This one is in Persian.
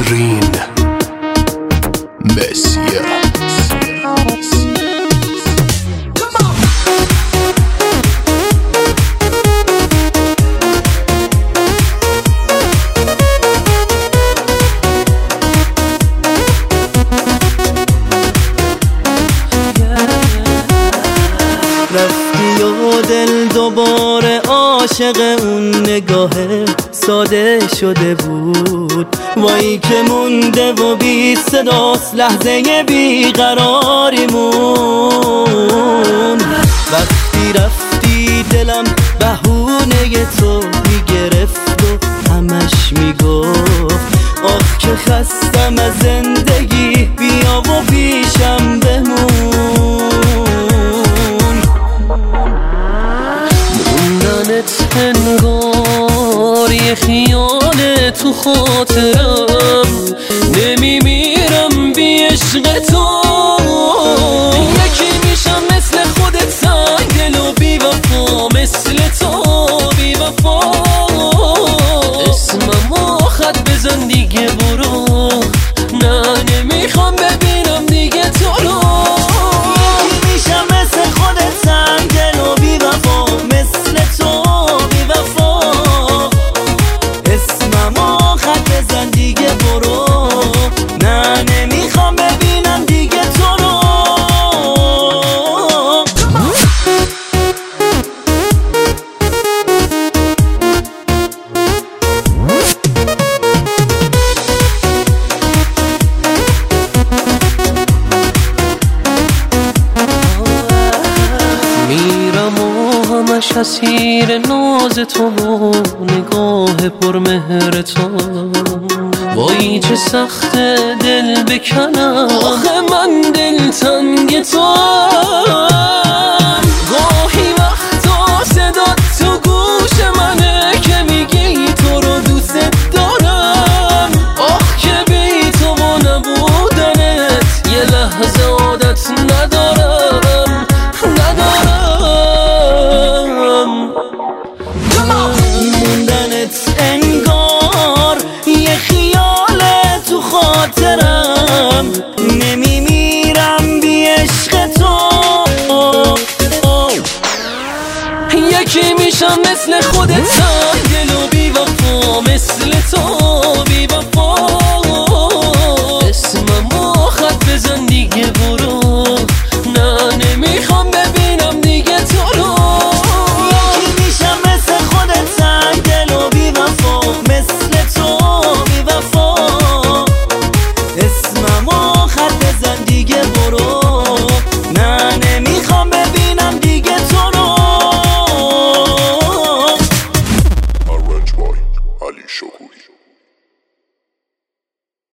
گرین مسیه رفتی و دل دوباره عاشق اون نگاه ساده شده بود. وای که مونده و بی صداست لحظه بیقراریمون. وقتی رفتی دلم بهونه تو میگرفت و همش میگفت آخ که خستم از زندگی، بیا و پیشم بمون. انگار یه خیال تو خاطرم، نمیمیرم بی عشق تو. یکی میشم مثل خودت سنگ دل و بی وفا، مثل تو بی وفا. اسممو خط بزن دیگه برو، نه نمیخوام ببینم دیگه تو رو. یکی میشم مثل خودت سنگ دل و بی وفا، مثل تو اسیر ناز تو و نگاه پرمهر تو. وای چه سخت دل بکنم، آخه من دل تنگ تو. گاهی وقتا صدات تو گوش منه که میگی تو رو دوست دارم. آخ که بی تو و نبودنت یه لحظه عادت ندارم. موندنت انگار یه خیال تو خاطرم، نمیمیرم بی عشق تو. یکی میشم مثل خودت